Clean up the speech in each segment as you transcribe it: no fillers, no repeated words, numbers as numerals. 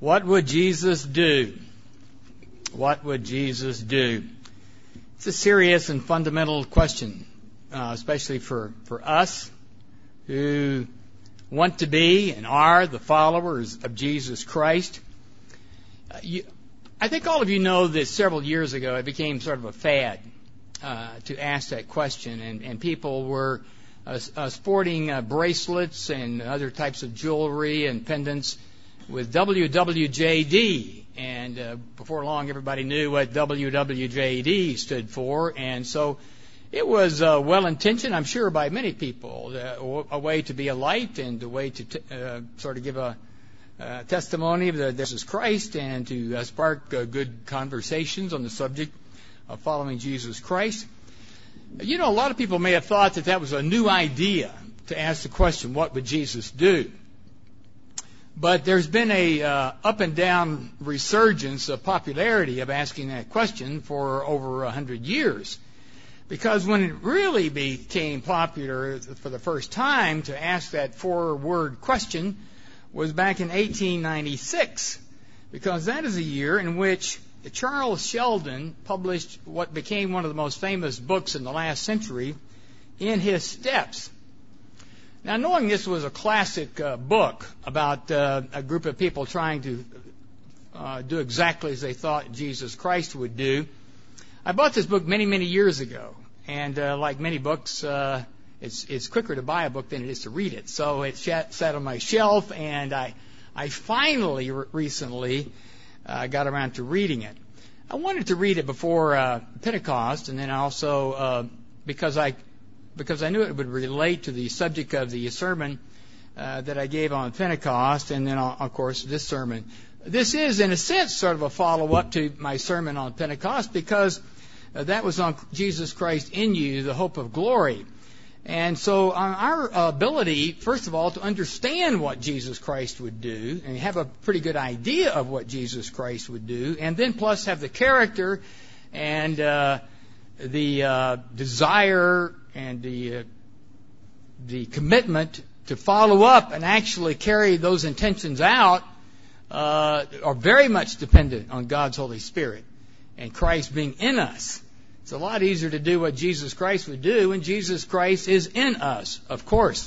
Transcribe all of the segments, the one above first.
What would Jesus do? What would Jesus do? It's a serious and fundamental question, especially for us who want to be and are the followers of Jesus Christ. I think all of you know that several years ago it became sort of a fad to ask that question, and people were sporting bracelets and other types of jewelry and pendants with WWJD, and before long everybody knew what WWJD stood for, and so it was well-intentioned, I'm sure, by many people, a way to be a light and a way to sort of give a testimony of Jesus Christ and to spark good conversations on the subject of following Jesus Christ. You know, a lot of people may have thought that was a new idea to ask the question, what would Jesus do? But there's been a up and down resurgence of popularity of asking that question for over 100 years. Because when it really became popular for the first time to ask that four-word question was back in 1896. Because that is a year in which Charles Sheldon published what became one of the most famous books in the last century, In His Steps. Now, knowing this was a classic book about a group of people trying to do exactly as they thought Jesus Christ would do, I bought this book many, many years ago. And like many books, it's quicker to buy a book than it is to read it. So it sat on my shelf, and I finally recently got around to reading it. I wanted to read it before Pentecost, and then also because I knew it would relate to the subject of the sermon that I gave on Pentecost, and then, of course, this sermon. This is, in a sense, sort of a follow-up to my sermon on Pentecost, because that was on Jesus Christ in you, the hope of glory. And so our ability, first of all, to understand what Jesus Christ would do and have a pretty good idea of what Jesus Christ would do, and then plus have the character and the desire and the commitment to follow up and actually carry those intentions out are very much dependent on God's Holy Spirit and Christ being in us. It's a lot easier to do what Jesus Christ would do when Jesus Christ is in us, of course.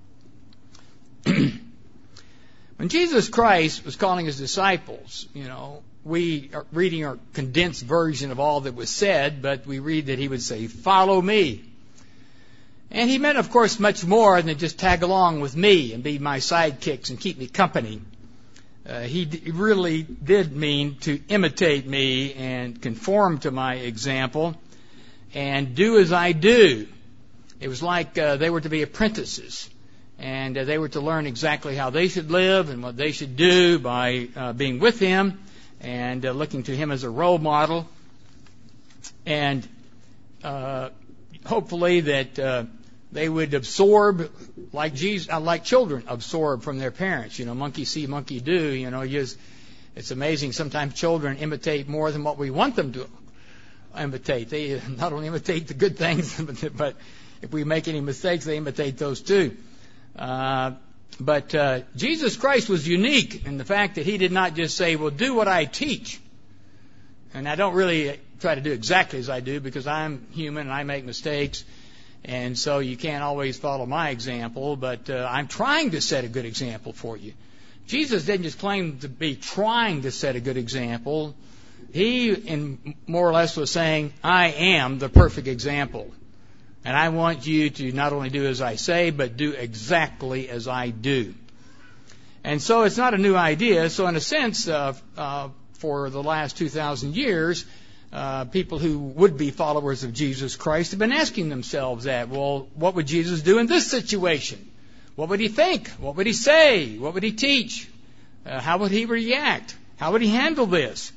When Jesus Christ was calling his disciples, we are reading a condensed version of all that was said, but we read that he would say, "Follow me." And he meant, of course, much more than just tag along with me and be my sidekicks and keep me company. He really did mean to imitate me and conform to my example and do as I do. It was like they were to be apprentices, and they were to learn exactly how they should live and what they should do by being with him and looking to him as a role model. And hopefully that they would absorb like children absorb from their parents. Monkey see, monkey do. It's amazing. Sometimes children imitate more than what we want them to imitate. They not only imitate the good things, but if we make any mistakes, they imitate those too. But Jesus Christ was unique in the fact that he did not just say, "Well, do what I teach." And I don't really try to do exactly as I do, because I'm human and I make mistakes. And so you can't always follow my example, but I'm trying to set a good example for you. Jesus didn't just claim to be trying to set a good example. He, more or less, was saying, "I am the perfect example. And I want you to not only do as I say, but do exactly as I do." And so it's not a new idea. So in a sense, for the last 2,000 years, people who would be followers of Jesus Christ have been asking themselves that. Well, what would Jesus do in this situation? What would he think? What would he say? What would he teach? How would he react? How would he handle this?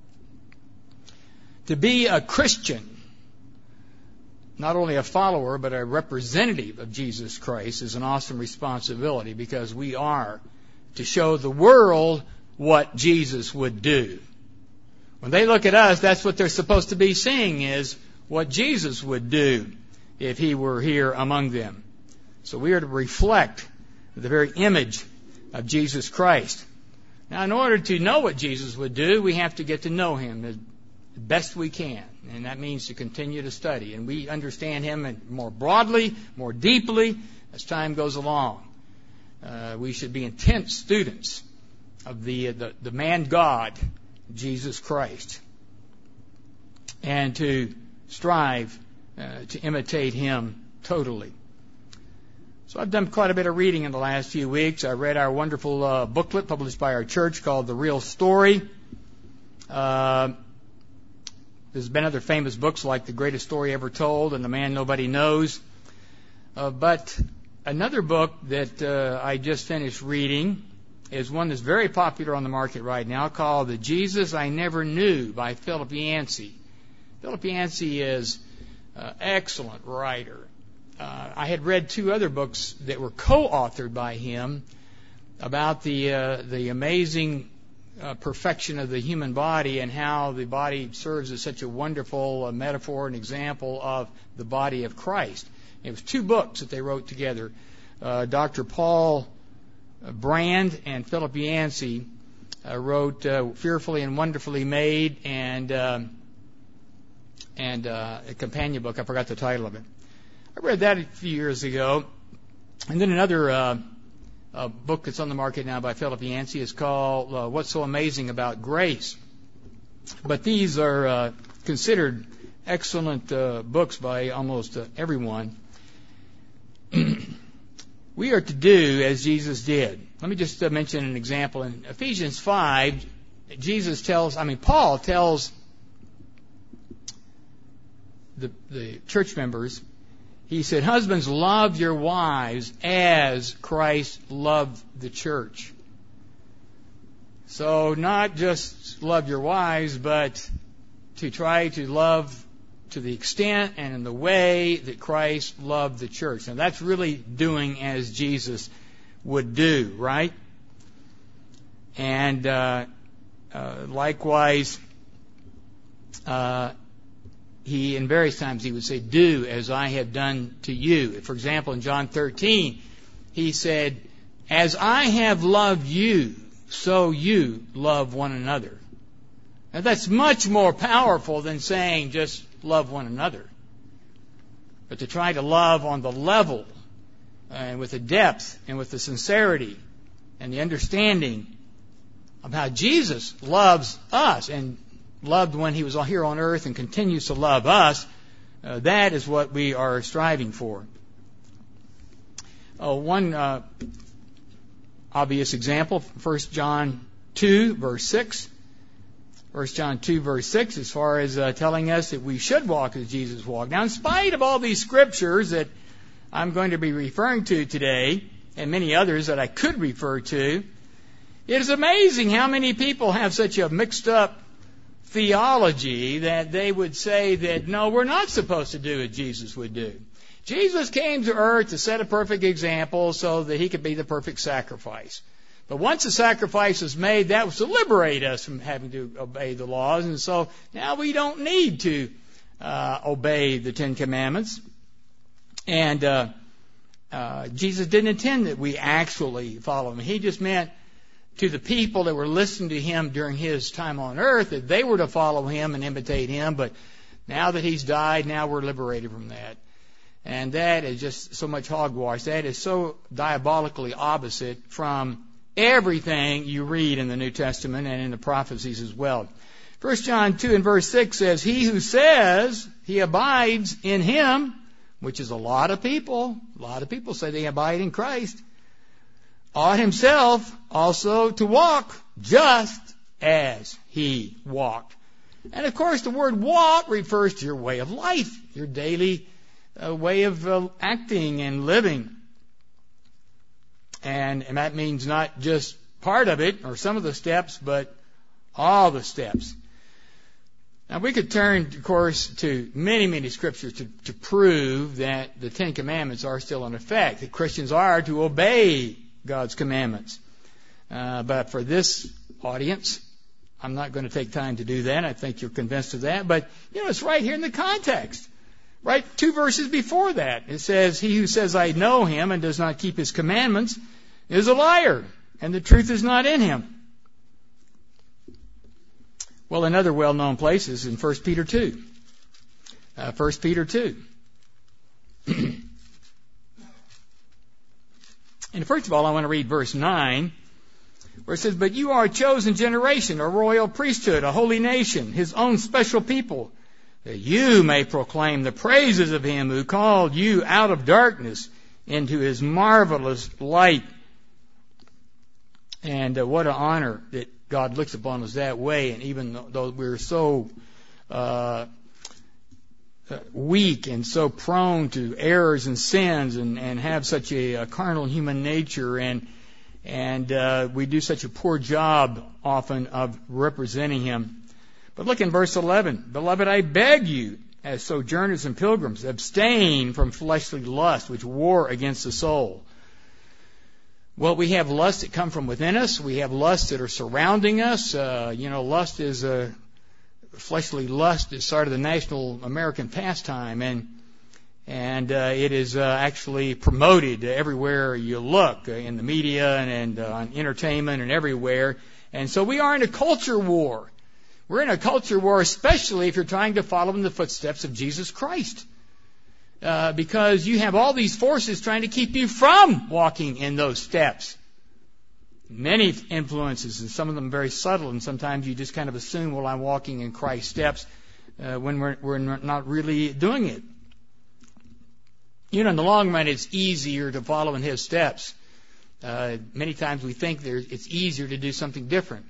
To be a Christian, not only a follower, but a representative of Jesus Christ, is an awesome responsibility, because we are to show the world what Jesus would do. When they look at us, that's what they're supposed to be seeing, is what Jesus would do if he were here among them. So we are to reflect the very image of Jesus Christ. Now, in order to know what Jesus would do, we have to get to know him as best we can. And that means to continue to study. And we understand him more broadly, more deeply, as time goes along. We should be intense students of the man God, Jesus Christ, and to strive to imitate him totally. So I've done quite a bit of reading in the last few weeks. I read our wonderful booklet published by our church called The Real Story. There's been other famous books like The Greatest Story Ever Told and The Man Nobody Knows. But another book that I just finished reading is one that's very popular on the market right now called The Jesus I Never Knew by Philip Yancey. Philip Yancey is an excellent writer. I had read two other books that were co-authored by him about the amazing perfection of the human body and how the body serves as such a wonderful metaphor and example of the body of Christ. It was two books that they wrote together. Dr. Paul Brand and Philip Yancey wrote Fearfully and Wonderfully Made and a companion book. I forgot the title of it. I read that a few years ago. And then another book that's on the market now by Philip Yancey is called What's So Amazing About Grace. But these are considered excellent books by almost everyone. We are to do as Jesus did. Let me just mention an example. In Ephesians 5, Paul tells the church members, he said, husbands, love your wives as Christ loved the church. So not just love your wives, but to try to love to the extent and in the way that Christ loved the church. Now that's really doing as Jesus would do, right? And likewise, he, in various times, he would say, do as I have done to you. For example, in John 13, he said, as I have loved you, so you love one another. Now that's much more powerful than saying just love one another. But to try to love on the level and with the depth and with the sincerity and the understanding of how Jesus loves us and loved when he was here on earth and continues to love us, that is what we are striving for. One obvious example, 1 John 2, verse 6. 1 John 2, verse 6, as far as telling us that we should walk as Jesus walked. Now, in spite of all these scriptures that I'm going to be referring to today, and many others that I could refer to, it is amazing how many people have such a mixed up theology that they would say that, no, we're not supposed to do what Jesus would do. Jesus came to earth to set a perfect example so that he could be the perfect sacrifice. But once the sacrifice was made, that was to liberate us from having to obey the laws. And so now we don't need to obey the Ten Commandments. And Jesus didn't intend that we actually follow him. He just meant to the people that were listening to him during his time on earth that they were to follow him and imitate him. But now that he's died, now we're liberated from that. And that is just so much hogwash. That is so diabolically opposite from everything you read in the New Testament and in the prophecies as well. 1 John 2 and verse 6 says, he who says he abides in him, which is a lot of people say they abide in Christ, ought himself also to walk just as he walked. And of course the word walk refers to your way of life, your daily way of acting and living. And that means not just part of it or some of the steps, but all the steps. Now we could turn, of course, to many, many scriptures to prove that the Ten Commandments are still in effect, that Christians are to obey God's commandments. But for this audience, I'm not going to take time to do that. I think you're convinced of that. But, it's right here in the context. Right 2 verses before that. It says, he who says, I know him and does not keep his commandments is a liar, and the truth is not in him. Well, another well-known place is in 1 Peter 2. 1 Peter 2. And first of all, I want to read verse 9, where it says, "But you are a chosen generation, a royal priesthood, a holy nation, His own special people, that you may proclaim the praises of Him who called you out of darkness into His marvelous light." And what an honor that God looks upon us that way. And even though we're so weak and so prone to errors and sins and have such a carnal human nature, and we do such a poor job often of representing Him. But look in verse 11. "Beloved, I beg you, as sojourners and pilgrims, abstain from fleshly lust, which war against the soul." Well, we have lusts that come from within us. We have lusts that are surrounding us. Lust is fleshly lust is sort of the national American pastime, and it is actually promoted everywhere you look, in the media and on entertainment and everywhere. And so we are in a culture war. We're in a culture war, especially if you're trying to follow in the footsteps of Jesus Christ. Because you have all these forces trying to keep you from walking in those steps. Many influences, and some of them very subtle, and sometimes you just kind of assume, well, I'm walking in Christ's steps, when we're not really doing it. In the long run, it's easier to follow in His steps. Many times we think it's easier to do something different.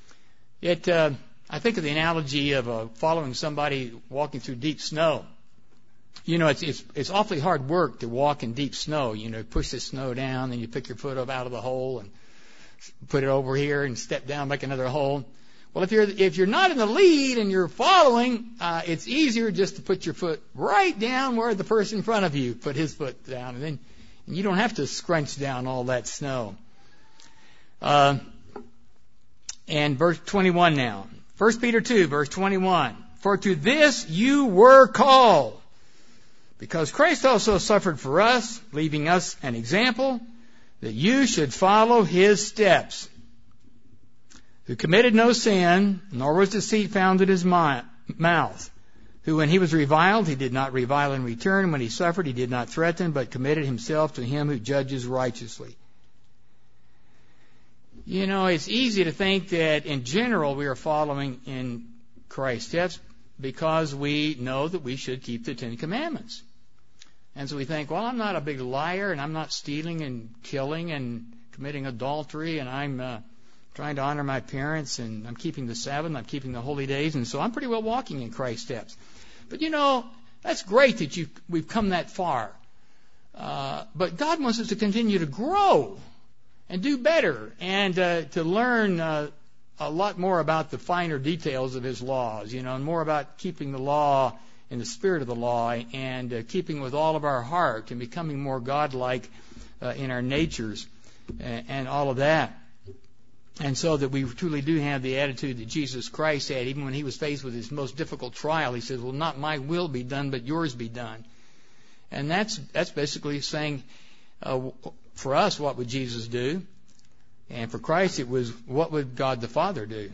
I think of the analogy of following somebody walking through deep snow. It's awfully hard work to walk in deep snow. Push the snow down, then you pick your foot up out of the hole and put it over here and step down, make another hole. Well, if you're not in the lead and you're following, it's easier just to put your foot right down where the person in front of you put his foot down, and you don't have to scrunch down all that snow. And verse 21 now. 1 Peter 2, verse 21. "For to this you were called, because Christ also suffered for us, leaving us an example, that you should follow His steps, who committed no sin, nor was deceit found in His mouth, who when He was reviled, He did not revile in return, when He suffered, He did not threaten, but committed Himself to Him who judges righteously." It's easy to think that in general we are following in Christ's steps because we know that we should keep the Ten Commandments. And so we think, well, I'm not a big liar, and I'm not stealing and killing and committing adultery, and I'm trying to honor my parents, and I'm keeping the Sabbath, and I'm keeping the holy days, and so I'm pretty well walking in Christ's steps. But that's great that we've come that far. But God wants us to continue to grow and do better, and to learn a lot more about the finer details of His laws, and more about keeping the law in the spirit of the law, and keeping with all of our heart, and becoming more godlike in our natures, and all of that. And so that we truly do have the attitude that Jesus Christ had, even when He was faced with His most difficult trial. He says, "Well, not my will be done, but yours be done." And that's basically saying, for us, what would Jesus do? And for Christ, it was, what would God the Father do?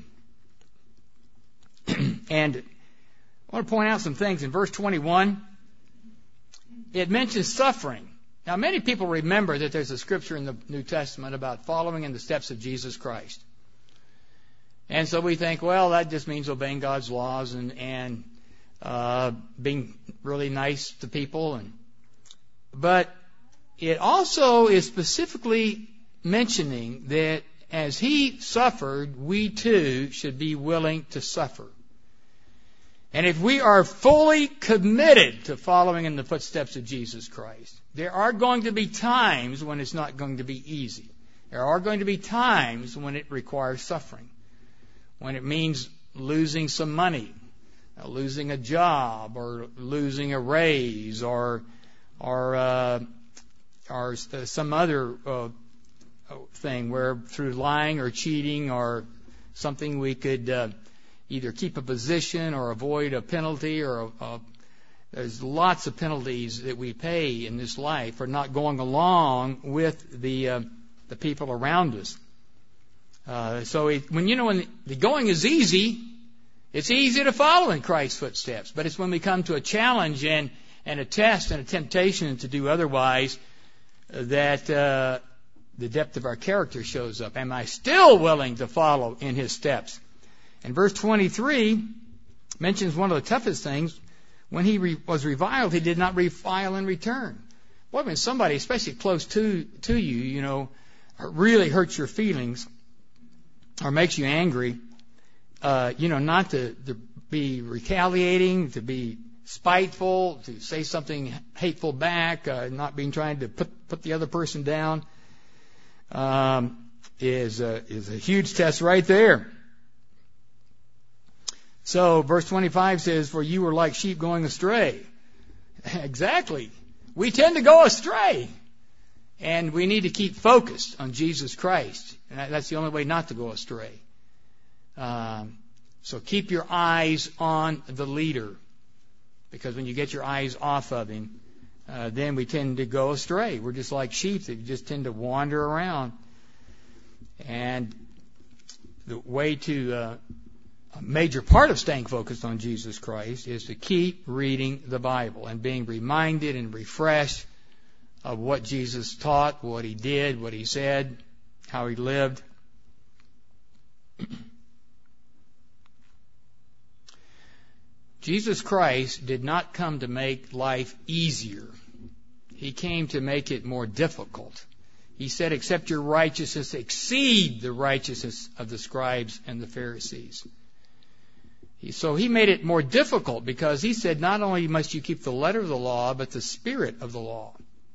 And I want to point out some things. In verse 21, it mentions suffering. Now, many people remember that there's a scripture in the New Testament about following in the steps of Jesus Christ. And so we think, well, that just means obeying God's laws and being really nice to people. But it also is specifically mentioning that as He suffered, we too should be willing to suffer. And if we are fully committed to following in the footsteps of Jesus Christ, there are going to be times when it's not going to be easy. There are going to be times when it requires suffering, when it means losing some money, losing a job, or losing a raise, or some other thing where through lying or cheating or something we could either keep a position or avoid a penalty, or there's lots of penalties that we pay in this life for not going along with the people around us. So when the going is easy, It's easy to follow in Christ's footsteps, but it's when we come to a challenge and a test and a temptation to do otherwise that the depth of our character shows up. Am I still willing to follow in his steps? And verse 23 mentions one of the toughest things. When he was reviled, he did not revile in return. Boy, when somebody, especially close to you, really hurts your feelings or makes you angry, not to be retaliating, to be spiteful, to say something hateful back, not being trying to put the other person down, is a huge test right there. So verse 25 says, "For you were like sheep going astray." Exactly. We tend to go astray. And we need to keep focused on Jesus Christ. And that's the only way not to go astray. So keep your eyes on the leader. Because when you get your eyes off of him, then we tend to go astray. We're just like sheep that just tend to wander around. And the way to a major part of staying focused on Jesus Christ is to keep reading the Bible and being reminded and refreshed of what Jesus taught, what he did, what he said, how he lived. Jesus Christ did not come to make life easier. He came to make it more difficult. He said, "Except your righteousness exceed the righteousness of the scribes and the Pharisees." So he made it more difficult because he said not only must you keep the letter of the law, but the spirit of the law.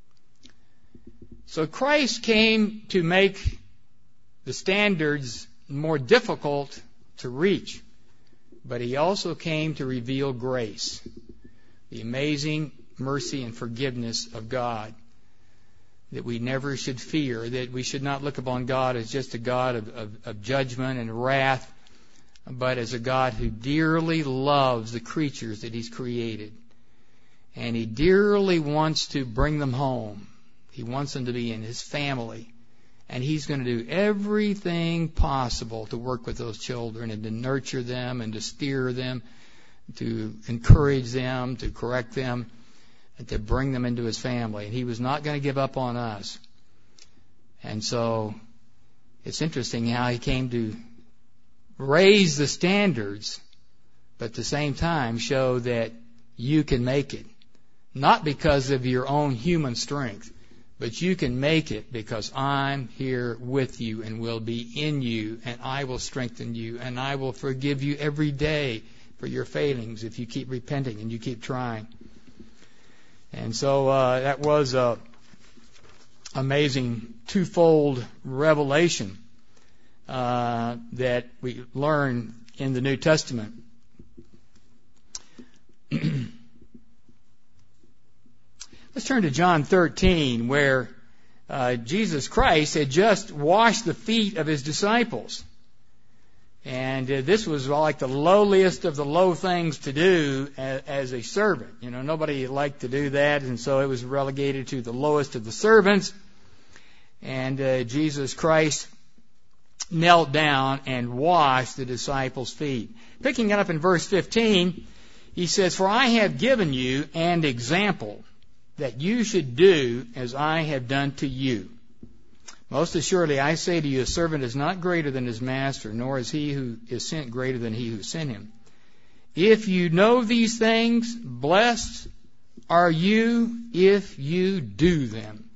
So Christ came to make the standards more difficult to reach. But he also came to reveal grace, the amazing mercy and forgiveness of God, that we never should fear, that we should not look upon God as just a God of judgment and wrath, but as a God who dearly loves the creatures that he's created. And he dearly wants to bring them home. He wants them to be in his family. And he's going to do everything possible to work with those children and to nurture them and to steer them, to encourage them, to correct them, and to bring them into his family. And he was not going to give up on us. And so it's interesting how he came to raise the standards, but at the same time show that you can make it. Not because of your own human strength, but you can make it because I'm here with you and will be in you, and I will strengthen you, and I will forgive you every day for your failings if you keep repenting and you keep trying. And so that was an amazing twofold revelation that we learn in the New Testament. Let's turn to John 13, where Jesus Christ had just washed the feet of his disciples. And this was like the lowliest of the low things to do as a servant. You know, nobody liked to do that, and so it was relegated to the lowest of the servants. And Jesus Christ knelt down and washed the disciples' feet. Picking it up in verse 15, he says, "For I have given you an example, that you should do as I have done to you. Most assuredly, I say to you, a servant is not greater than his master, nor is he who is sent greater than he who sent him. If you know these things, blessed are you if you do them."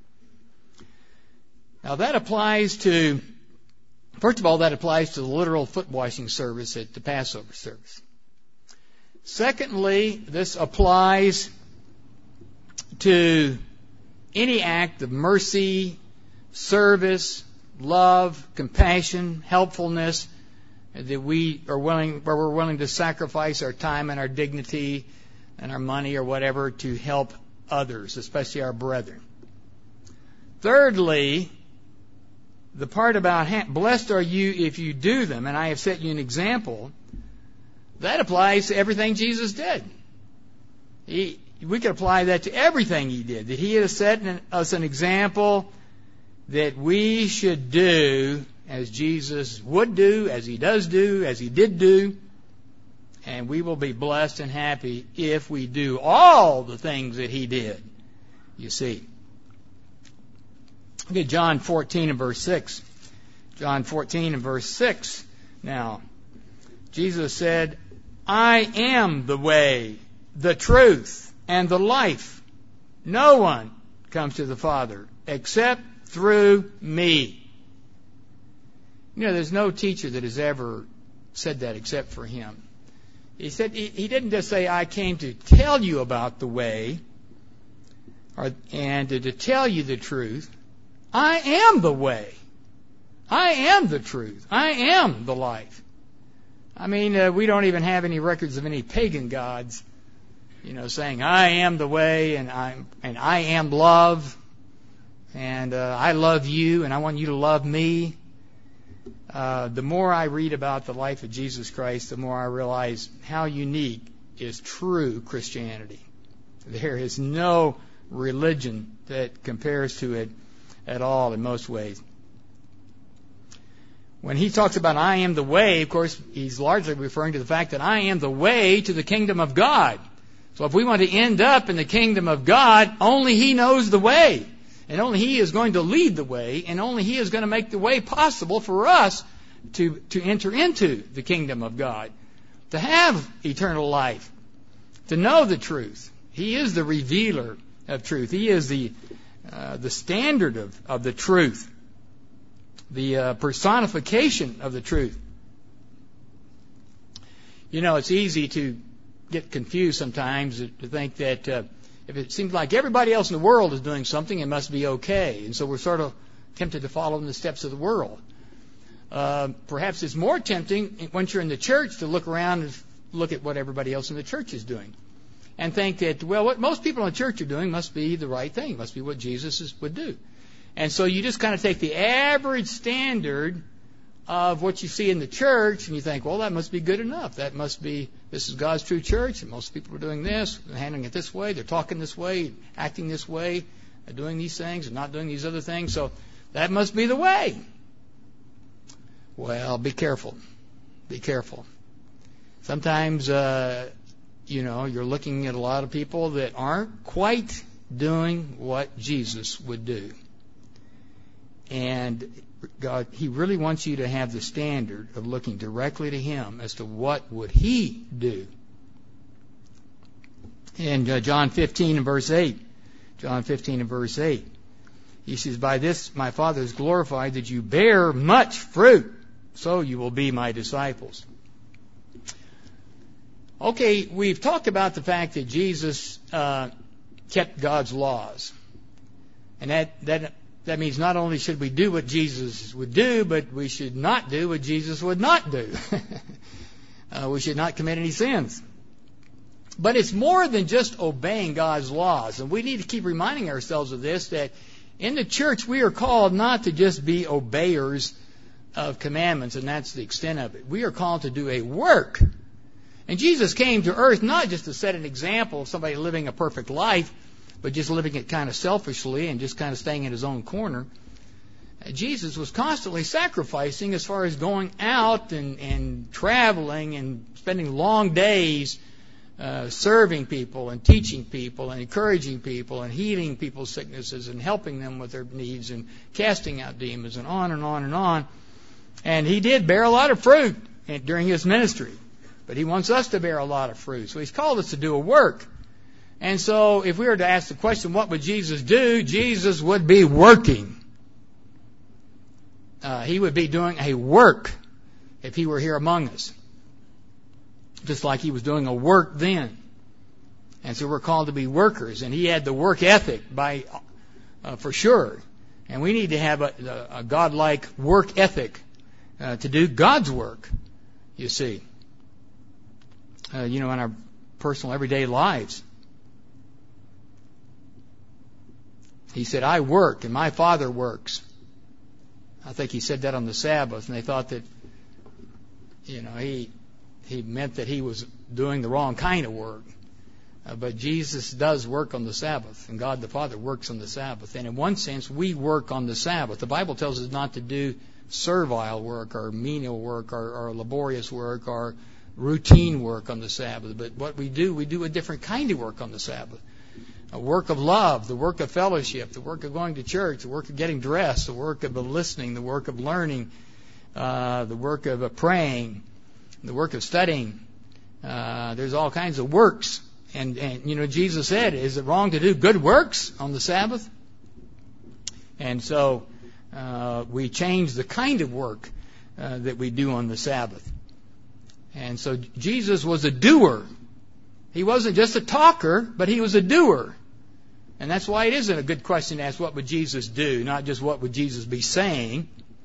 Now that applies to, first of all, that applies to the literal foot washing service at the Passover service. Secondly, this applies to any act of mercy, service, love, compassion, helpfulness that we are willing, where we're willing to sacrifice our time and our dignity and our money or whatever to help others, especially our brethren. Thirdly, the part about blessed are you if you do them, and I have set you an example, that applies to everything Jesus did. We could apply that to everything he did, that he has set us an example that we should do as Jesus would do, as he does do, as he did do. And we will be blessed and happy if we do all the things that he did. You see. Look at John 14 and verse 6. John 14 and verse 6. Now, Jesus said, I am the way, the truth, and the life. No one comes to the Father except through me. You know, there's no teacher that has ever said that except for him. He said he didn't just say, I came to tell you about the way and to tell you the truth. I am the way. I am the truth. I am the life. I mean, we don't even have any records of any pagan gods, saying, I am the way and I am love and I love you and I want you to love me. The more I read about the life of Jesus Christ, the more I realize how unique is true Christianity. There is no religion that compares to it at all in most ways. When he talks about I am the way, of course, he's largely referring to the fact that I am the way to the kingdom of God. So if we want to end up in the kingdom of God, only he knows the way. And only he is going to lead the way, and only he is going to make the way possible for us to enter into the kingdom of God, to have eternal life, to know the truth. He is the revealer of truth. He is the standard of the truth, the personification of the truth. It's easy to get confused sometimes to think that if it seems like everybody else in the world is doing something, it must be okay. And so we're sort of tempted to follow in the steps of the world. Perhaps it's more tempting once you're in the church to look around and look at what everybody else in the church is doing and think that, well, what most people in the church are doing must be the right thing, must be what Jesus would do. And so you just kind of take the average standard of what you see in the church and you think, well, that must be good enough. That must be, this is God's true church, and most people are doing this, they're handling it this way, they're talking this way, acting this way, they're doing these things and not doing these other things, so that must be the way. Well, be careful. Be careful. Sometimes, you're looking at a lot of people that aren't quite doing what Jesus would do. And God, he really wants you to have the standard of looking directly to him as to what would he do. In John 15 and verse 8, he says, by this my Father is glorified, that you bear much fruit, so you will be my disciples. Okay, we've talked about the fact that Jesus kept God's laws. And that means not only should we do what Jesus would do, but we should not do what Jesus would not do. We should not commit any sins. But it's more than just obeying God's laws. And we need to keep reminding ourselves of this, that in the church we are called not to just be obeyers of commandments, and that's the extent of it. We are called to do a work. And Jesus came to earth not just to set an example of somebody living a perfect life, but just living it kind of selfishly and just kind of staying in his own corner. Jesus was constantly sacrificing as far as going out and traveling and spending long days serving people and teaching people and encouraging people and healing people's sicknesses and helping them with their needs and casting out demons and on and on and on. And he did bear a lot of fruit during his ministry. But he wants us to bear a lot of fruit. So he's called us to do a work. And so if we were to ask the question, what would Jesus do? Jesus would be working. He would be doing a work if he were here among us. Just like he was doing a work then. And so we're called to be workers. And he had the work ethic for sure. And we need to have a godlike work ethic to do God's work, you see. In our personal everyday lives. He said, I work and my Father works. I think he said that on the Sabbath, and they thought that, he meant that he was doing the wrong kind of work. But Jesus does work on the Sabbath, and God the Father works on the Sabbath. And in one sense, we work on the Sabbath. The Bible tells us not to do servile work or menial work or laborious work or routine work on the Sabbath. But what we do a different kind of work on the Sabbath. A work of love, the work of fellowship, the work of going to church, the work of getting dressed, the work of listening, the work of learning, the work of praying, the work of studying. There's all kinds of works. And Jesus said, is it wrong to do good works on the Sabbath? And so we change the kind of work that we do on the Sabbath. And so Jesus was a doer. He wasn't just a talker, but he was a doer. And that's why it isn't a good question to ask what would Jesus do, not just what would Jesus be saying,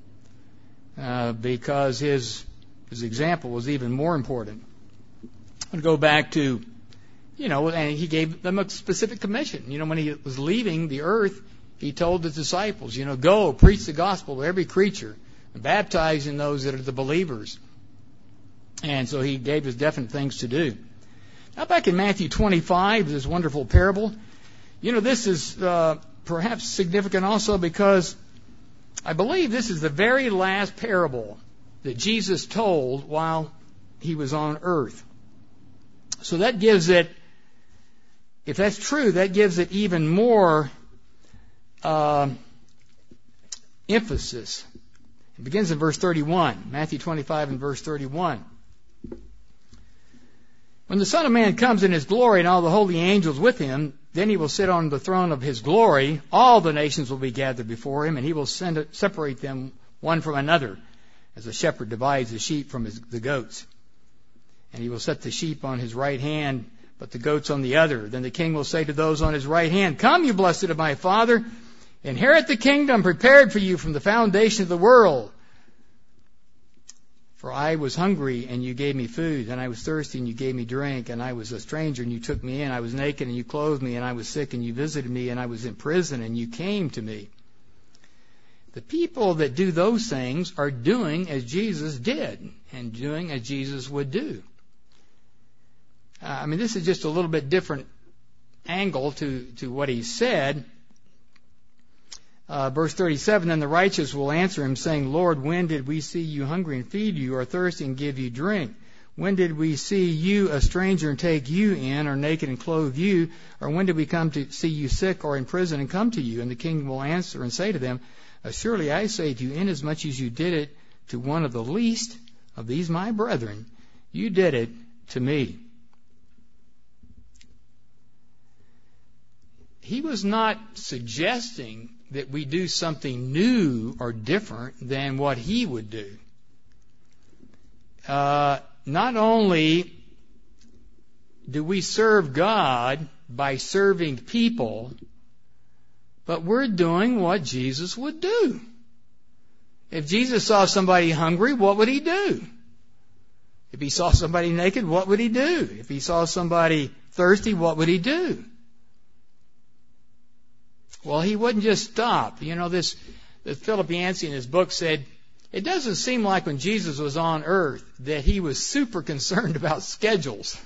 because his example was even more important. I'll go back to, and he gave them a specific commission. When he was leaving the earth, he told the disciples, go preach the gospel to every creature, baptizing those that are the believers. And so he gave us definite things to do. Now back in Matthew 25, this wonderful parable, this is perhaps significant also because I believe this is the very last parable that Jesus told while he was on earth. So that gives it, if that's true, that gives it even more emphasis. It begins in verse 31, Matthew 25 and verse 31. When the Son of Man comes in his glory and all the holy angels with him, then he will sit on the throne of his glory. All the nations will be gathered before him, and he will separate them one from another, as a shepherd divides the sheep from the goats. And he will set the sheep on his right hand, but the goats on the other. Then the king will say to those on his right hand, come, you blessed of my Father, inherit the kingdom prepared for you from the foundation of the world. For I was hungry, and you gave me food, and I was thirsty, and you gave me drink, and I was a stranger, and you took me in. I was naked, and you clothed me, and I was sick, and you visited me, and I was in prison, and you came to me. The people that do those things are doing as Jesus did, and doing as Jesus would do. This is just a little bit different angle to what he said. Verse 37, then the righteous will answer him, saying, Lord, when did we see you hungry and feed you, or thirsty and give you drink? When did we see you a stranger and take you in, or naked and clothe you? Or when did we come to see you sick or in prison and come to you? And the king will answer and say to them, surely I say to you, inasmuch as you did it to one of the least of these my brethren, you did it to me. He was not suggesting that we do something new or different than what he would do. Not only do we serve God by serving people, but we're doing what Jesus would do. If Jesus saw somebody hungry, what would he do? If he saw somebody naked, what would he do? If he saw somebody thirsty, what would he do? Well, he wouldn't just stop. Philip Yancey in his book said, it doesn't seem like when Jesus was on earth that he was super concerned about schedules.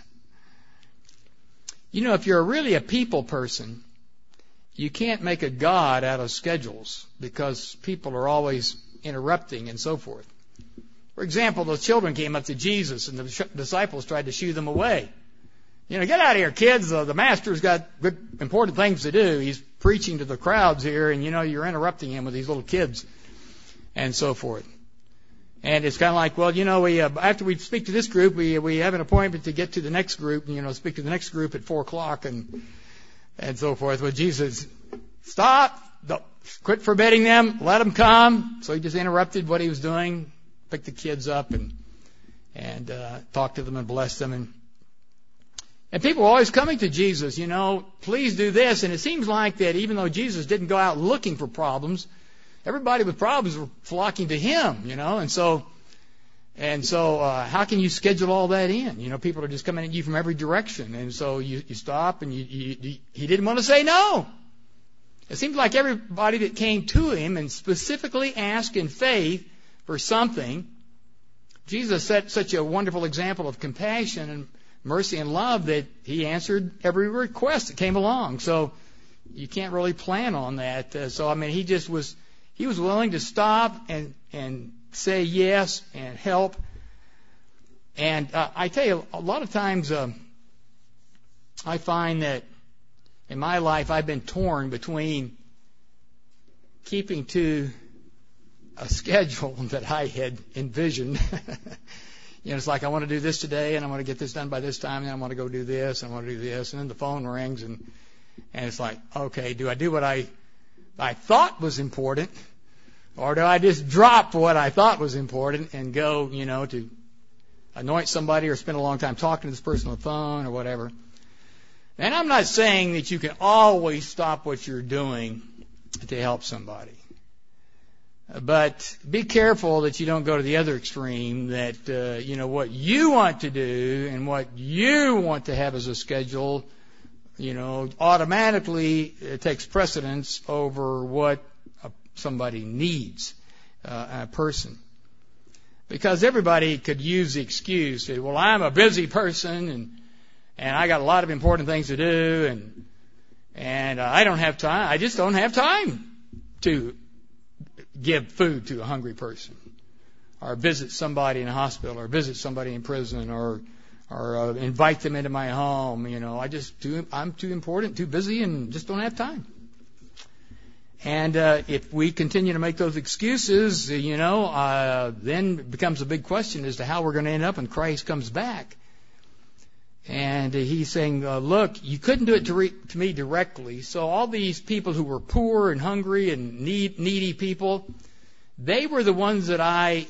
If you're really a people person, you can't make a God out of schedules because people are always interrupting and so forth. For example, those children came up to Jesus and the disciples tried to shoo them away. Get out of here, kids. The master's got good, important things to do. He's preaching to the crowds here, and, you're interrupting him with these little kids and so forth. And it's kind of like, well, we after we speak to this group, we have an appointment to get to the next group, speak to the next group at 4:00 and so forth. Well, Jesus, stop. Quit forbidding them. Let them come. So he just interrupted what he was doing, picked the kids up and talked to them and blessed them. And people were always coming to Jesus, please do this. And it seems like that even though Jesus didn't go out looking for problems, everybody with problems were flocking to him, And so how can you schedule all that in? People are just coming at you from every direction. And so you stop and he didn't want to say no. It seems like everybody that came to him and specifically asked in faith for something, Jesus set such a wonderful example of compassion and mercy and love that he answered every request that came along. So you can't really plan on that. He was willing to stop and say yes and help. And I tell you, a lot of times I find that in my life I've been torn between keeping to a schedule that I had envisioned. It's like I want to do this today, and I want to get this done by this time, and I want to go do this, and I want to do this, and then the phone rings, and it's like, okay, do I do what I thought was important, or do I just drop what I thought was important and go, to anoint somebody or spend a long time talking to this person on the phone or whatever? And I'm not saying that you can always stop what you're doing to help somebody. But be careful that you don't go to the other extreme, that, what you want to do and what you want to have as a schedule, automatically takes precedence over what somebody needs, a person. Because everybody could use the excuse, well, I'm a busy person and I got a lot of important things to do and I don't have time. I just don't have time to give food to a hungry person, or visit somebody in a hospital, or visit somebody in prison, or invite them into my home. I'm too important, too busy, and just don't have time. And if we continue to make those excuses, then it becomes a big question as to how we're going to end up when Christ comes back. And he's saying, look, you couldn't do it to me directly. So all these people who were poor and hungry and needy people, they were the ones that I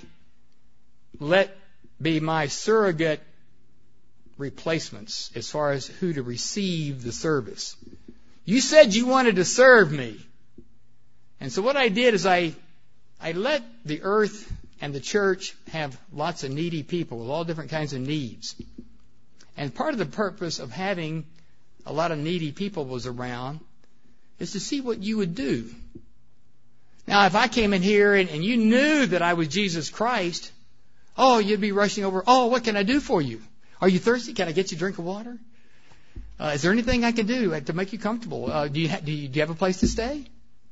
let be my surrogate replacements as far as who to receive the service. You said you wanted to serve me. And so what I did is I let the earth and the church have lots of needy people with all different kinds of needs. And part of the purpose of having a lot of needy people was around is to see what you would do. Now, if I came in here and you knew that I was Jesus Christ, you'd be rushing over, what can I do for you? Are you thirsty? Can I get you a drink of water? Is there anything I can do to make you comfortable? Do you have a place to stay?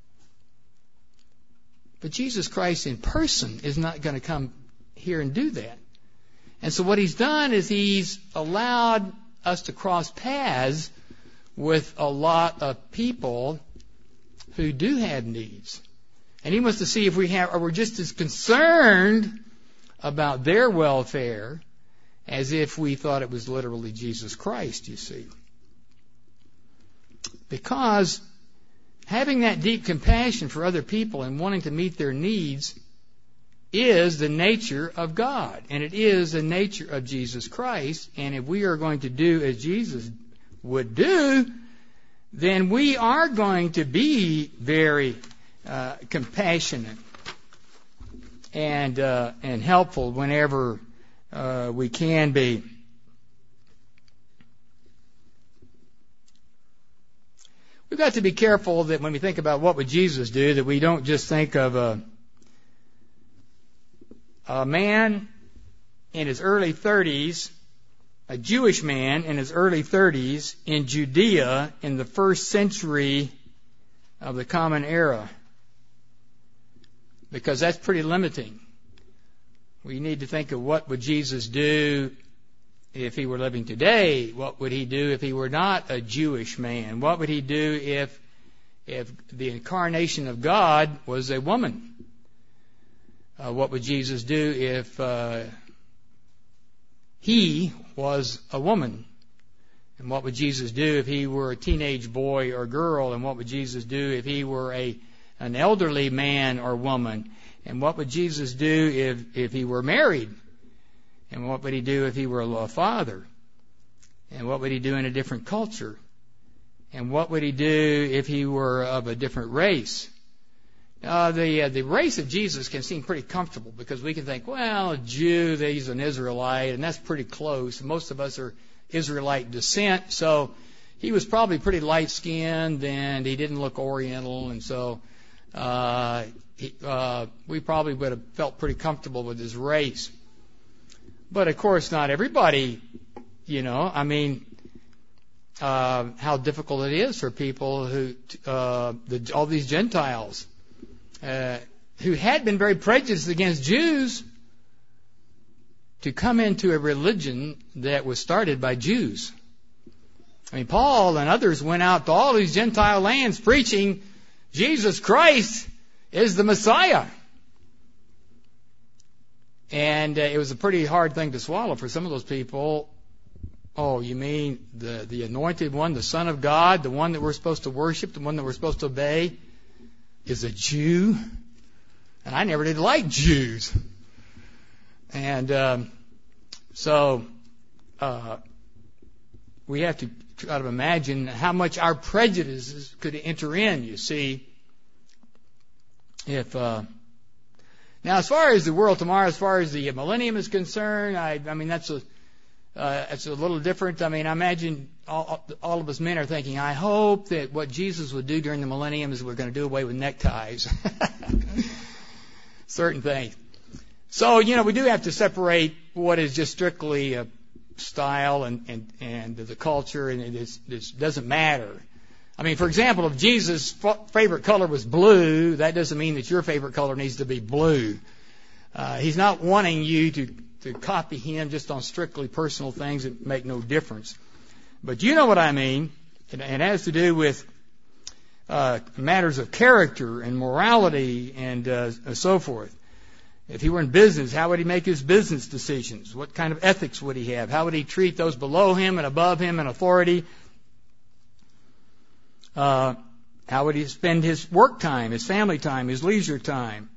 But Jesus Christ in person is not going to come here and do that. And so what he's done is he's allowed us to cross paths with a lot of people who do have needs. And he wants to see if we're just as concerned about their welfare as if we thought it was literally Jesus Christ, you see. Because having that deep compassion for other people and wanting to meet their needs is the nature of God, and it is the nature of Jesus Christ. And if we are going to do as Jesus would do, then we are going to be very compassionate and helpful whenever we can be. We've got to be careful that when we think about what would Jesus do, that we don't just think of a man in his early 30s, a Jewish man in his early 30s in Judea in the first century of the Common Era, because that's pretty limiting. We need to think of what would Jesus do if he were living today. What would he do if he were not a Jewish man? What would he do if the incarnation of God was a woman? What would Jesus do if he was a woman? And what would Jesus do if he were a teenage boy or girl? And what would Jesus do if he were an elderly man or woman? And what would Jesus do if he were married? And what would he do if he were a father? And what would he do in a different culture? And what would he do if he were of a different race? The race of Jesus can seem pretty comfortable because we can think, well, a Jew, he's an Israelite, and that's pretty close. Most of us are Israelite descent, so he was probably pretty light-skinned, and he didn't look Oriental, and so we probably would have felt pretty comfortable with his race. But, of course, not everybody, how difficult it is for people who, all these Gentiles, who had been very prejudiced against Jews, to come into a religion that was started by Jews. I mean, Paul and others went out to all these Gentile lands preaching Jesus Christ is the Messiah. And it was a pretty hard thing to swallow for some of those people. Oh, you mean the anointed one, the Son of God, the one that we're supposed to worship, the one that we're supposed to obey, is a Jew? And I never did like Jews. And so we have to try to imagine how much our prejudices could enter in, you see. If now, as far as the world tomorrow, as far as the millennium is concerned, I mean, that's a little different. I mean, I imagine all of us men are thinking, I hope that what Jesus would do during the millennium is we're going to do away with neckties. Certain things. So, we do have to separate what is just strictly style and the culture, and it doesn't matter. I mean, for example, if Jesus' favorite color was blue, that doesn't mean that your favorite color needs to be blue. He's not wanting you to copy him just on strictly personal things that make no difference. But you know what I mean. It has to do with matters of character and morality and so forth. If he were in business, how would he make his business decisions? What kind of ethics would he have? How would he treat those below him and above him in authority? How would he spend his work time, his family time, his leisure time?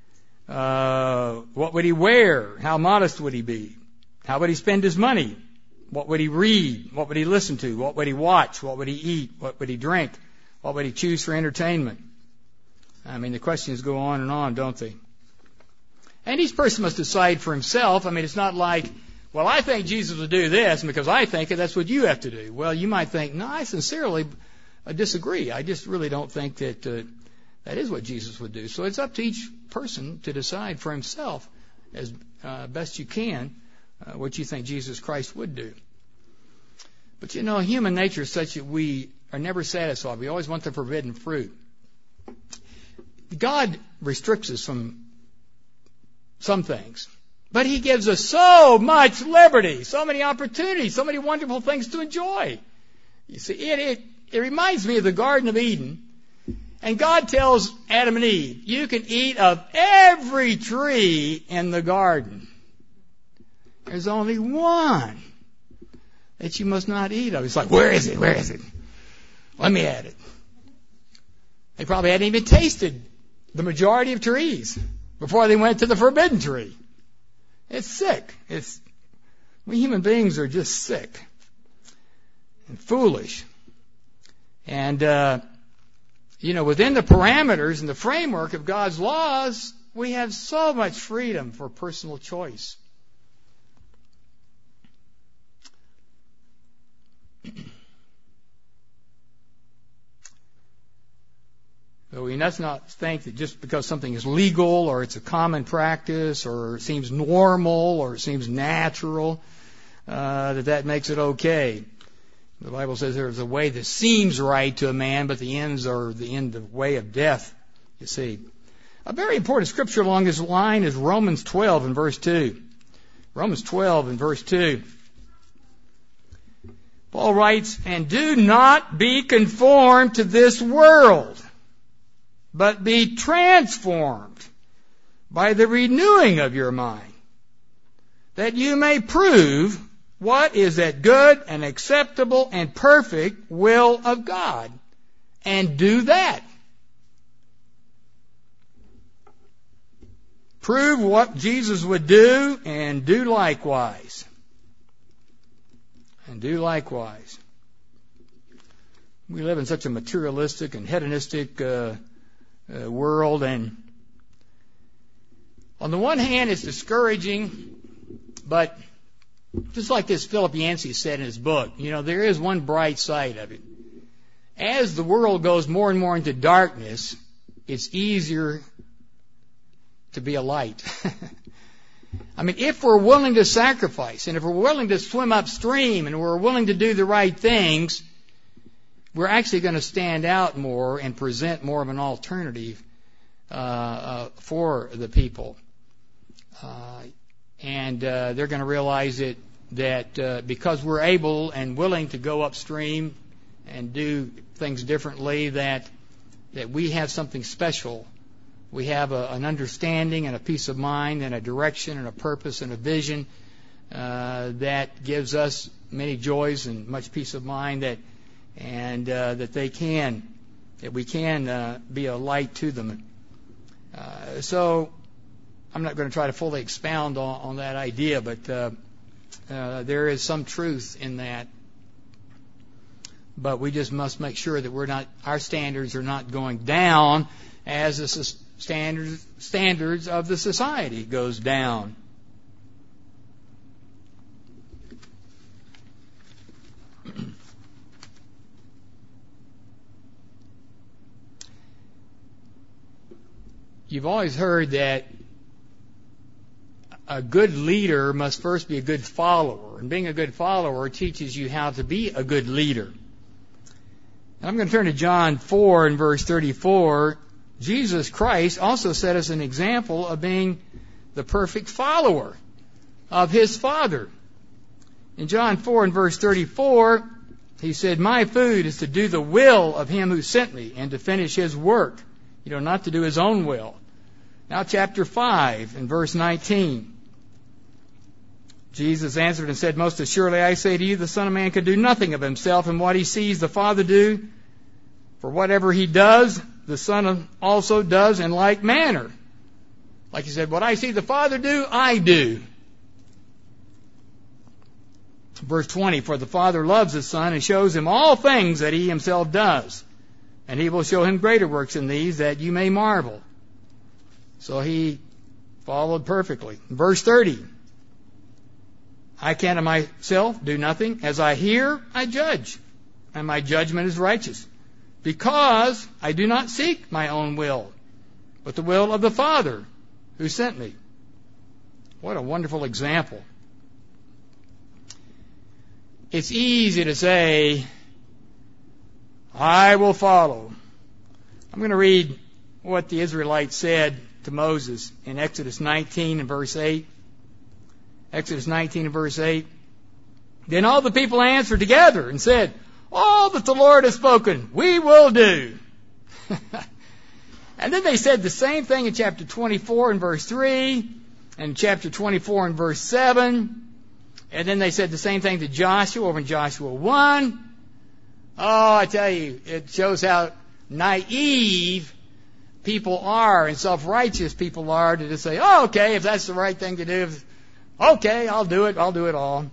What would he wear? How modest would he be? How would he spend his money? What would he read? What would he listen to? What would he watch? What would he eat? What would he drink? What would he choose for entertainment? I mean, the questions go on, don't they? And each person must decide for himself. I mean, it's not like, well, I think Jesus would do this, and because I think it, that's what you have to do. Well, you might think, no, I sincerely disagree. I just really don't think that that is what Jesus would do. So it's up to each person to decide for himself, as best you can, what you think Jesus Christ would do. But human nature is such that we are never satisfied. We always want the forbidden fruit. God restricts us from some things, but he gives us so much liberty, so many opportunities, so many wonderful things to enjoy. You see, it reminds me of the Garden of Eden. And God tells Adam and Eve, you can eat of every tree in the garden. There's only one that you must not eat of. It's like, where is it? Where is it? Let me at it. They probably hadn't even tasted the majority of trees before they went to the forbidden tree. It's sick. We human beings are just sick and foolish. And, within the parameters and the framework of God's laws, we have so much freedom for personal choice. So we must not think that just because something is legal or it's a common practice or it seems normal or it seems natural, that makes it okay. The Bible says there is a way that seems right to a man, but the ends are the way of death, you see. A very important scripture along this line is Romans 12 and verse 2. Romans 12 and verse 2. Paul writes, and do not be conformed to this world, but be transformed by the renewing of your mind, that you may prove what is that good and acceptable and perfect will of God, and do that. Prove what Jesus would do, and do likewise. And do likewise. We live in such a materialistic and hedonistic world, and on the one hand it's discouraging, but just like this Philip Yancey said in his book, there is one bright side of it. As the world goes more and more into darkness, it's easier to be a light. I mean, if we're willing to sacrifice, and if we're willing to swim upstream, and we're willing to do the right things, we're actually going to stand out more and present more of an alternative for the people. and they're going to realize that because we're able and willing to go upstream and do things differently, that we have something special. We have an understanding and a peace of mind and a direction and a purpose and a vision that gives us many joys and much peace of mind, that we can be a light to them. So I'm not going to try to fully expound on that idea, but there is some truth in that. But we just must make sure that our standards are not going down as the standards of the society goes down. You've always heard that a good leader must first be a good follower, and being a good follower teaches you how to be a good leader. And I'm going to turn to John 4 and verse 34. Jesus Christ also set us an example of being the perfect follower of His Father. In John 4 and verse 34, He said, "My food is to do the will of Him who sent me and to finish His work." Not to do His own will. Now chapter 5 and verse 19. Jesus answered and said, "Most assuredly I say to you, the Son of Man can do nothing of himself, and what He sees the Father do. For whatever He does, the Son also does in like manner." Like He said, what I see the Father do, I do. Verse 20, "For the Father loves the Son and shows Him all things that He Himself does. And He will show Him greater works than these, that you may marvel." So He followed perfectly. Verse 30, "I can of myself do nothing. As I hear, I judge. And my judgment is righteous. Because I do not seek my own will, but the will of the Father who sent me." What a wonderful example. It's easy to say, "I will follow." I'm going to read what the Israelites said to Moses in Exodus 19 and verse 8. Exodus 19 and verse 8. "Then all the people answered together and said, 'All that the Lord has spoken, we will do.'" And then they said the same thing in chapter 24 and verse 3, and chapter 24 and verse 7. And then they said the same thing to Joshua over in Joshua 1. Oh, I tell you, it shows how naive people are and self-righteous people are to just say, "Oh, okay, if that's the right thing to do, okay, I'll do it all."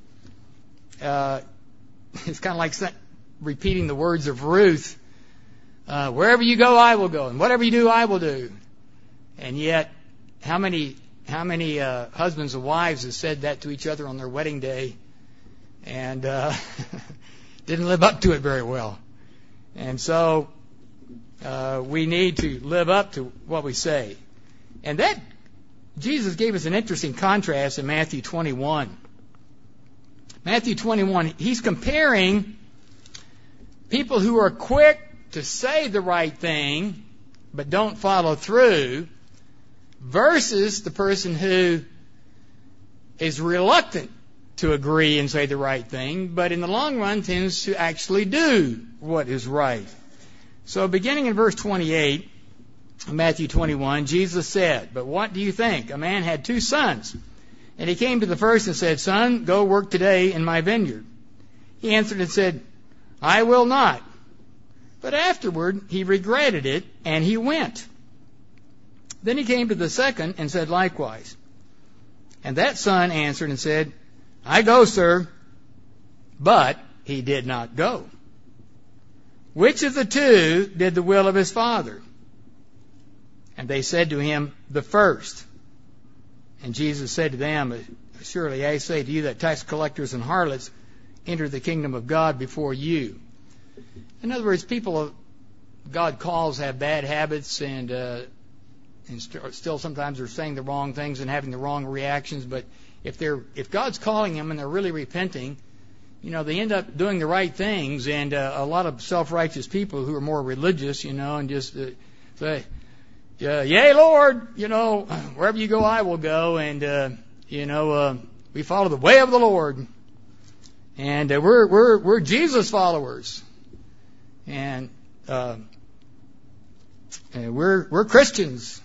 It's kind of like repeating the words of Ruth. "Wherever you go, I will go, and whatever you do, I will do." And yet, how many husbands and wives have said that to each other on their wedding day and didn't live up to it very well? And so we need to live up to what we say. And that Jesus gave us an interesting contrast in Matthew 21. Matthew 21, He's comparing people who are quick to say the right thing but don't follow through versus the person who is reluctant to agree and say the right thing, but in the long run tends to actually do what is right. So beginning in verse 28, Matthew 21, Jesus said, "But what do you think? A man had 2 sons. And he came to the first and said, 'Son, go work today in my vineyard.' He answered and said, 'I will not.' But afterward he regretted it, and he went. Then he came to the second and said likewise. And that son answered and said, 'I go, sir.' But he did not go. Which of the 2 did the will of his father? And they said to him, 'The first.' And Jesus said to them, 'Surely I say to you that tax collectors and harlots enter the kingdom of God before you.'" In other words, people God calls have bad habits and still sometimes they're saying the wrong things and having the wrong reactions. But if God's calling them and they're really repenting, they end up doing the right things. And a lot of self-righteous people who are more religious, and just say, "Yea, Lord, wherever you go, I will go." And we follow the way of the Lord, and we're Jesus followers, and we're Christians,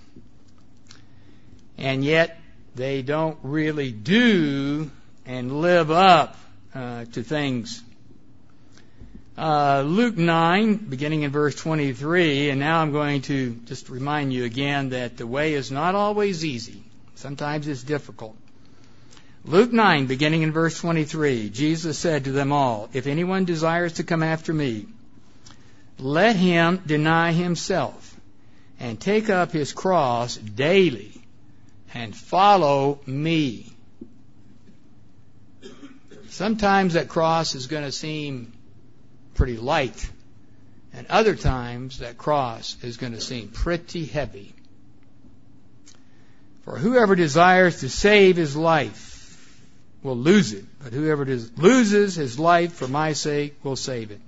and yet they don't really do and live up to things. Luke 9, beginning in verse 23, and now I'm going to just remind you again that the way is not always easy. Sometimes it's difficult. Luke 9, beginning in verse 23, Jesus said to them all, "If anyone desires to come after me, let him deny himself and take up his cross daily and follow me." Sometimes that cross is going to seem pretty light, and other times that cross is going to seem pretty heavy. For whoever desires to save his life will lose it, but whoever loses his life for my sake will save it.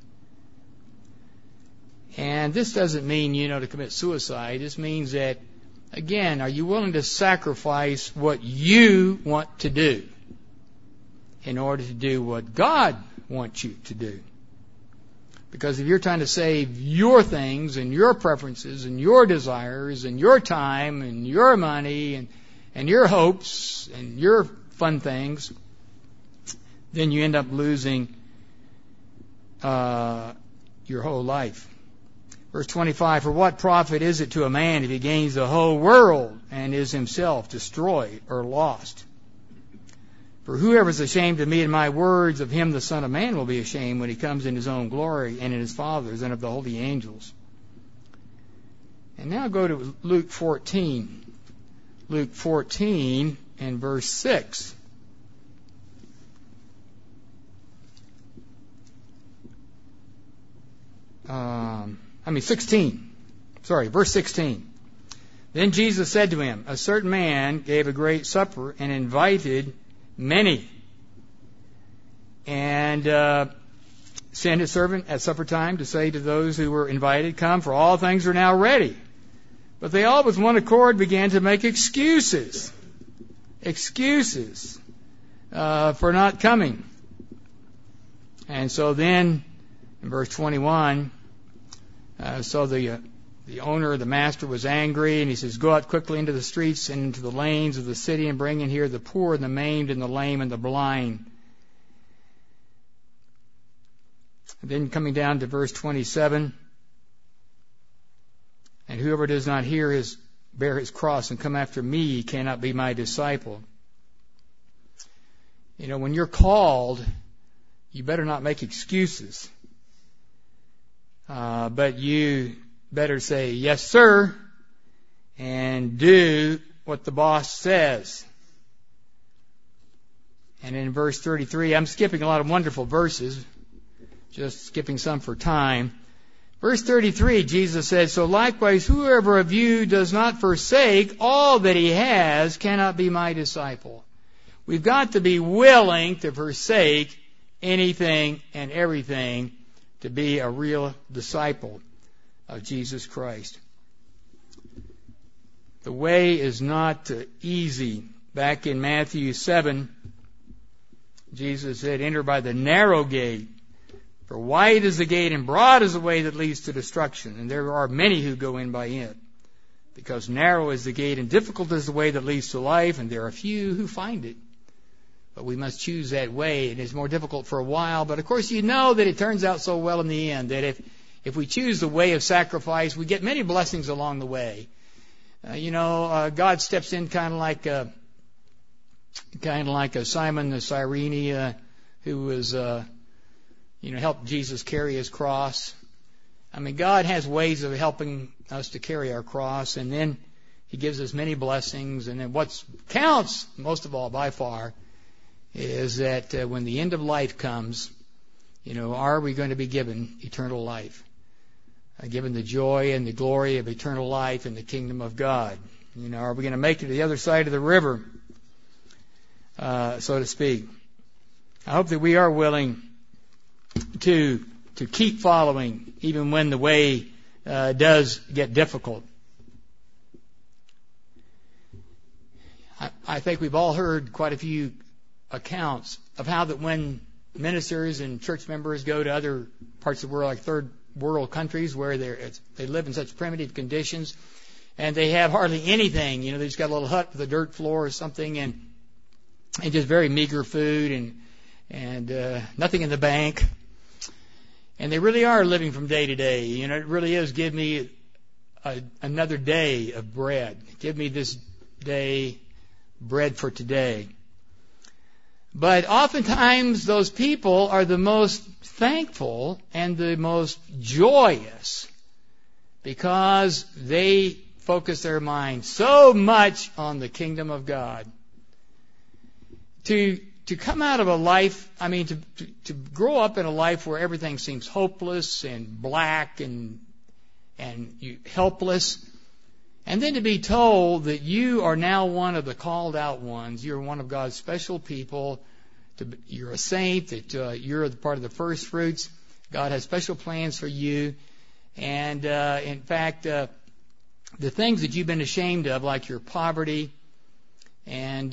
And this doesn't mean, to commit suicide. This means that, again, are you willing to sacrifice what you want to do in order to do what God wants you to do? Because if you're trying to save your things and your preferences and your desires and your time and your money and your hopes and your fun things, then you end up losing your whole life. Verse 25, "For what profit is it to a man if he gains the whole world and is himself destroyed or lost? For whoever is ashamed of me and my words, of him the Son of Man will be ashamed when he comes in his own glory and in his Father's and of the holy angels." And now go to Luke 14. Luke 14 and verse 6. Verse 16. "Then Jesus said to him, a certain man gave a great supper and invited many, and sent his servant at supper time to say to those who were invited, 'Come, for all things are now ready.' But they all with one accord began to make excuses for not coming. And so then, in verse 21, so the owner, the master, was angry, and he says, 'Go out quickly into the streets and into the lanes of the city, and bring in here the poor and the maimed and the lame and the blind.'" And then coming down to verse 27, "And whoever does not bear his cross and come after me cannot be my disciple." When you're called, you better not make excuses. But you better say, "Yes, sir," and do what the boss says. And in verse 33, I'm skipping a lot of wonderful verses, just skipping some for time. Verse 33, Jesus said, "So likewise, whoever of you does not forsake all that he has cannot be my disciple." We've got to be willing to forsake anything and everything to be a real disciple of Jesus Christ. The way is not easy. Back in Matthew 7, Jesus said, "Enter by the narrow gate, for wide is the gate and broad is the way that leads to destruction, and there are many who go in by it. Because narrow is the gate and difficult is the way that leads to life, and there are few who find it." But we must choose that way. It is more difficult for a while, but of course you know that it turns out so well in the end that if we choose the way of sacrifice, we get many blessings along the way. God steps in kind of like a Simon the Cyrene who was helped Jesus carry his cross. God has ways of helping us to carry our cross, and then He gives us many blessings. And then what counts most of all by far is that when the end of life comes, are we going to be given eternal life? Given the joy and the glory of eternal life in the kingdom of God? Are we going to make it to the other side of the river, so to speak? I hope that we are willing to keep following even when the way does get difficult. I think we've all heard quite a few accounts of how that when ministers and church members go to other parts of the world, like third world countries, where they live in such primitive conditions, and they have hardly anything. They just got a little hut with a dirt floor or something, and just very meager food and nothing in the bank. And they really are living from day to day. It really is, give me another day of bread. Give me this day bread for today. But oftentimes those people are the most thankful and the most joyous because they focus their mind so much on the kingdom of God. To come out of a life, to grow up in a life where everything seems hopeless and black and helpless, and then to be told that you are now one of the called out ones, you're one of God's special people, you're a saint, that you're part of the first fruits, God has special plans for you, and in fact, the things that you've been ashamed of, like your poverty and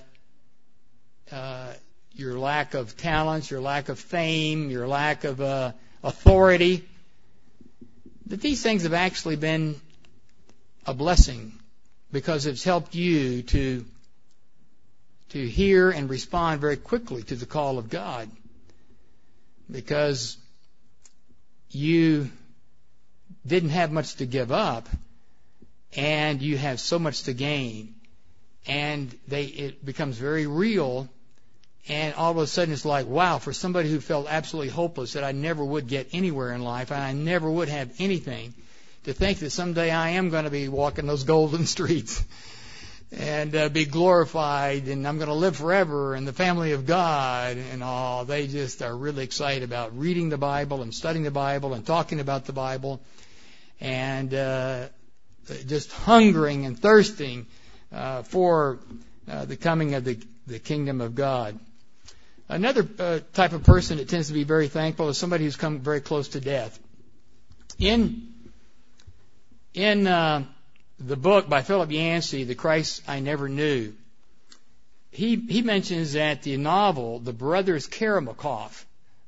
your lack of talents, your lack of fame, your lack of authority, that these things have actually been a blessing because it's helped you to hear and respond very quickly to the call of God, because you didn't have much to give up and you have so much to gain, and it becomes very real. And all of a sudden it's like, wow, for somebody who felt absolutely hopeless, that I never would get anywhere in life and I never would have anything, to think that someday I am going to be walking those golden streets and be glorified, and I'm going to live forever in the family of God and all. They just are really excited about reading the Bible and studying the Bible and talking about the Bible and just hungering and thirsting for the coming of the kingdom of God. Another type of person that tends to be very thankful is somebody who's come very close to death. In the book by Philip Yancey, The Christ I Never Knew, he mentions that the novel, The Brothers Karamazov,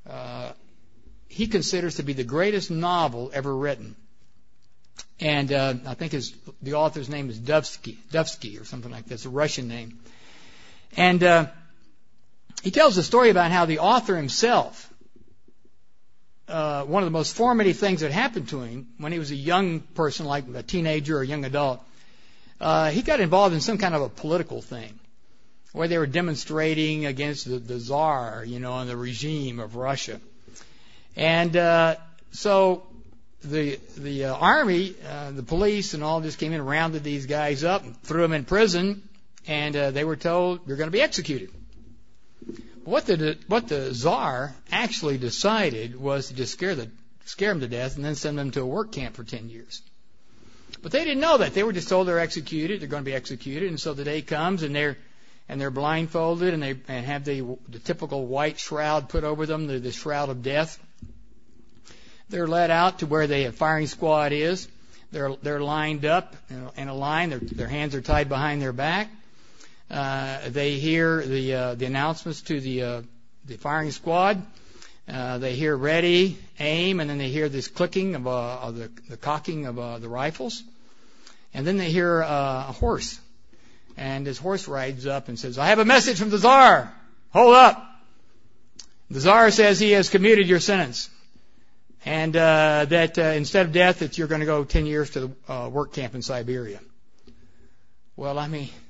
he considers to be the greatest novel ever written. And I think the author's name is Duvsky or something like that. It's a Russian name. And he tells a story about how the author himself, one of the most formative things that happened to him when he was a young person, like a teenager or a young adult, he got involved in some kind of a political thing where they were demonstrating against the Tsar, and the regime of Russia. And so the army, the police and all just came in and rounded these guys up and threw them in prison, and they were told, you're going to be executed. What the Tsar actually decided was to just scare them to death and then send them to a work camp for 10 years. But they didn't know that. They were just told they're executed. They're going to be executed. And so the day comes and they're blindfolded and they have the typical white shroud put over them, the shroud of death. They're led out to where the firing squad is. They're lined up in a line. Their hands are tied behind their back. They hear the announcements to the firing squad. They hear ready, aim, and then they hear this clicking of the cocking of the rifles. And then they hear a horse. And this horse rides up and says, I have a message from the Tsar. Hold up. The Tsar says he has commuted your sentence. And that instead of death, that you're going to go 10 years to the work camp in Siberia. Well,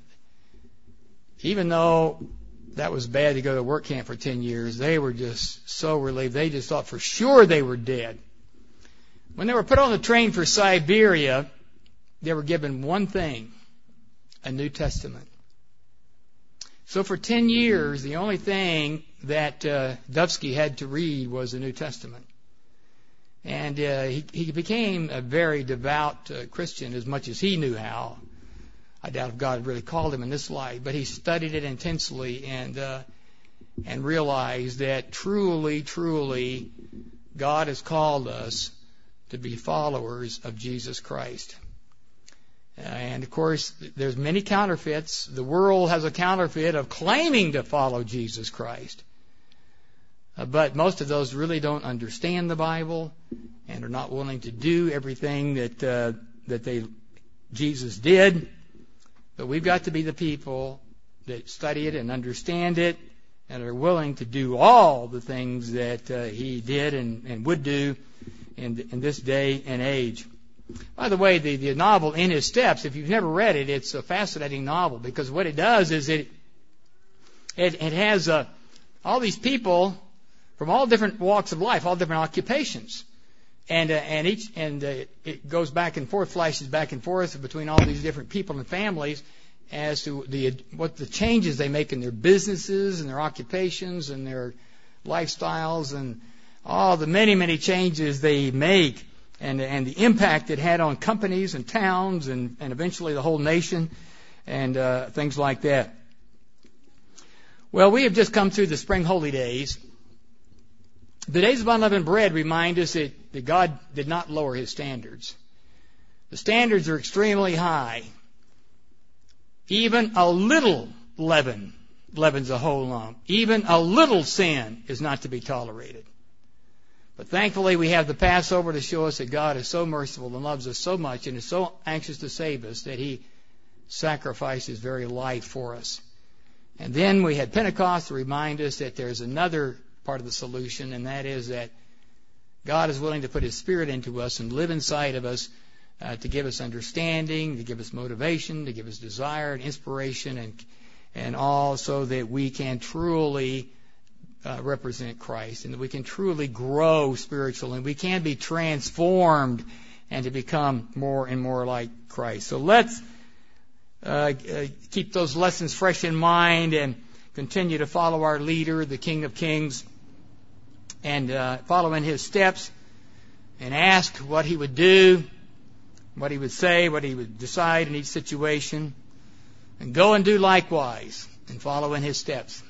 even though that was bad to go to work camp for 10 years, they were just so relieved. They just thought for sure they were dead. When they were put on the train for Siberia, they were given one thing, a New Testament. So for 10 years, the only thing that Duvsky had to read was the New Testament. And he became a very devout Christian as much as he knew how. I doubt if God really called him in this life, but he studied it intensely and realized that truly, truly, God has called us to be followers of Jesus Christ. And of course, there's many counterfeits. The world has a counterfeit of claiming to follow Jesus Christ. But most of those really don't understand the Bible and are not willing to do everything that Jesus did. But we've got to be the people that study it and understand it and are willing to do all the things that he did and would do in this day and age. By the way, the novel In His Steps, if you've never read it, it's a fascinating novel because what it does is it has all these people from all different walks of life, all different occupations, and it goes back and forth, flashes back and forth between all these different people and families as to what the changes they make in their businesses and their occupations and their lifestyles and all the many changes they make. And the impact it had on companies and towns and eventually the whole nation and things like that. Well, we have just come through the spring holy days. The days of unleavened bread remind us that God did not lower his standards. The standards are extremely high. Even a little leaven leavens a whole lump. Even a little sin is not to be tolerated. But thankfully, we have the Passover to show us that God is so merciful and loves us so much and is so anxious to save us that he sacrificed his very life for us. And then we had Pentecost to remind us that there's another part of the solution, and that is that God is willing to put his Spirit into us and live inside of us to give us understanding, to give us motivation, to give us desire and inspiration and all so that we can truly represent Christ and that we can truly grow spiritually and we can be transformed and to become more and more like Christ. So let's keep those lessons fresh in mind and continue to follow our leader, the King of Kings, and follow in his steps and ask what he would do, what he would say, what he would decide in each situation, and go and do likewise and follow in his steps.